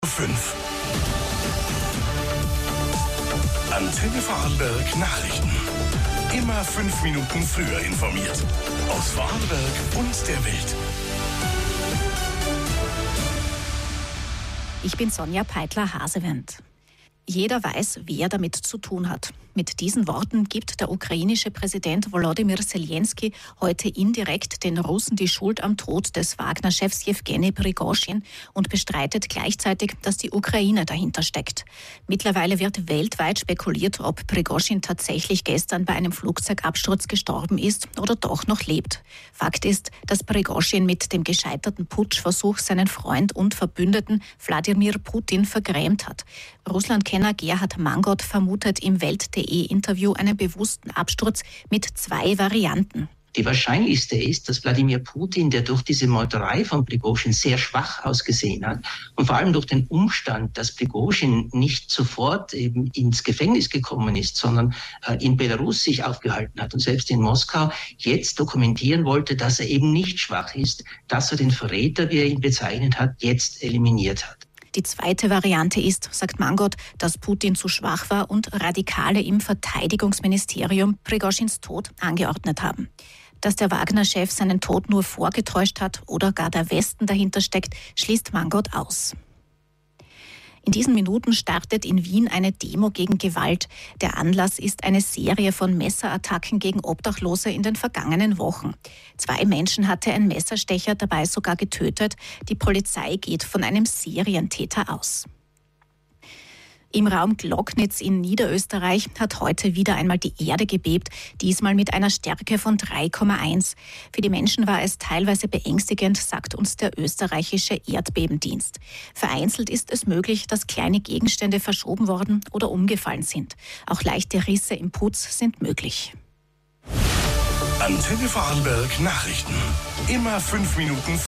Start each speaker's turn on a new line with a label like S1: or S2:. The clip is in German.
S1: 5. Antenne Vorarlberg Nachrichten. Immer 5 Minuten früher informiert. Aus Vorarlberg und der Welt.
S2: Ich bin Sonja Peitler-Hasewendt. Jeder weiß, wer damit zu tun hat. Mit diesen Worten gibt der ukrainische Präsident Volodymyr Zelensky heute indirekt den Russen die Schuld am Tod des Wagner-Chefs Jewgeni Prigoschin und bestreitet gleichzeitig, dass die Ukraine dahinter steckt. Mittlerweile wird weltweit spekuliert, ob Prigoschin tatsächlich gestern bei einem Flugzeugabsturz gestorben ist oder doch noch lebt. Fakt ist, dass Prigoschin mit dem gescheiterten Putschversuch seinen Freund und Verbündeten Wladimir Putin vergrämt hat. Russlandkenner Gerhard Mangot vermutet im Welt.de-Interview einen bewussten Absturz mit 2 Varianten.
S3: Die wahrscheinlichste ist, dass Wladimir Putin, der durch diese Meuterei von Prigoschin sehr schwach ausgesehen hat und vor allem durch den Umstand, dass Prigoschin nicht sofort eben ins Gefängnis gekommen ist, sondern in Belarus sich aufgehalten hat und selbst in Moskau, jetzt dokumentieren wollte, dass er eben nicht schwach ist, dass er den Verräter, wie er ihn bezeichnet hat, jetzt eliminiert hat.
S2: Die zweite Variante ist, sagt Mangot, dass Putin zu schwach war und Radikale im Verteidigungsministerium Prigoschins Tod angeordnet haben. Dass der Wagner-Chef seinen Tod nur vorgetäuscht hat oder gar der Westen dahinter steckt, schließt Mangot aus. In diesen Minuten startet in Wien eine Demo gegen Gewalt. Der Anlass ist eine Serie von Messerattacken gegen Obdachlose in den vergangenen Wochen. 2 Menschen hatte ein Messerstecher dabei sogar getötet. Die Polizei geht von einem Serientäter aus. Im Raum Glocknitz in Niederösterreich hat heute wieder einmal die Erde gebebt, diesmal mit einer Stärke von 3,1. Für die Menschen war es teilweise beängstigend, sagt uns der österreichische Erdbebendienst. Vereinzelt ist es möglich, dass kleine Gegenstände verschoben worden oder umgefallen sind. Auch leichte Risse im Putz sind möglich.
S1: Antenne Vorarlberg Nachrichten. Immer 5 Minuten